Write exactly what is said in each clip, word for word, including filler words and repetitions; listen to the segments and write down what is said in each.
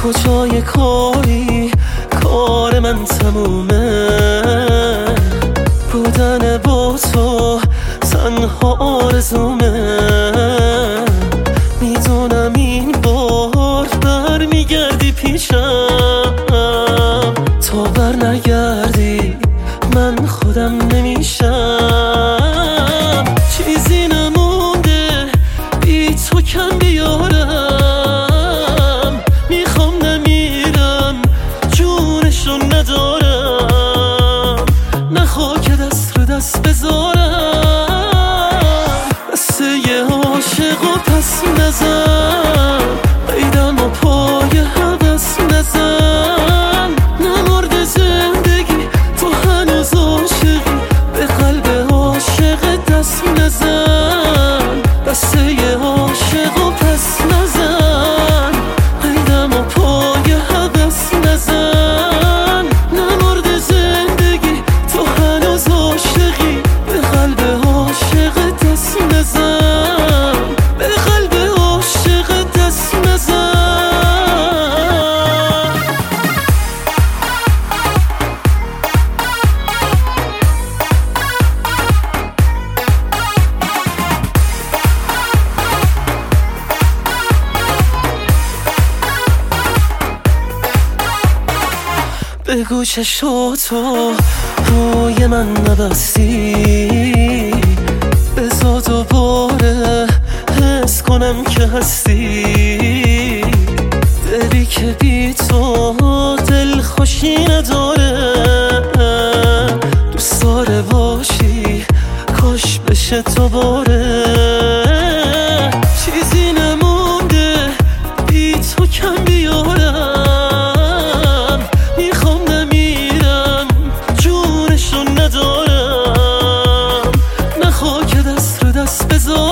کجای کاری کار من تمومه، بودن با تو تنها آرزومه. میدونم این بار بر میگردی پیشم، تا بر نگردی من خودم نمیشم. چیزی نمونده بی تو کم بیارم، میخوام نمیرم جونشو ندارم، نخوا که دست رو دست بذارم. دسته یه عاشق و پس نزن، قیدم و پای حوث نزن. نمرد زندگی تو هنوز عاشقی، به قلب عاشق دست نزن. دسته یه عاشق و پس نزن، قیدم و پای حوث نزن. نمرد زندگی تو هنوز عاشقی، به قلب عاشق دست نزن. به قلب عاشق دست نزن. بگو چشاتو روی من نبستی، بذار دوباره حس کنم که هستی. دلی که بی تو دل خوشی نداره، دوست داره باشی کاش بشه تو باره. چیزی نمونده بی تو کم بیارم، میخوام نمیرم جونشو ندارم، نخوا که دست رو دست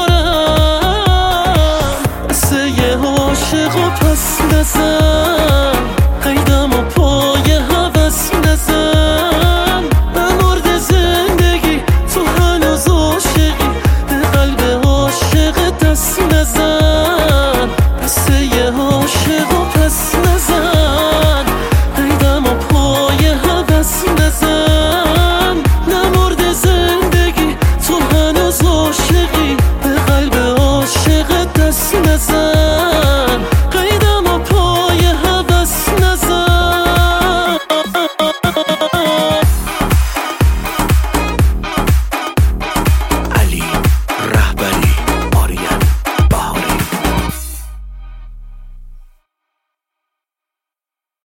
بذارم. دسته یه عاشق و پس نزن، قیدم و پای حوث نزن. نمرد زندگی تو هنوز عاشقی، به قلب عاشق دست نزن. دسته یه عاشق و پس نزن، قیدم و پای حوث نزن. نمرد زندگی تو هنوز عاشقی، به قلب عاشق دست نزن.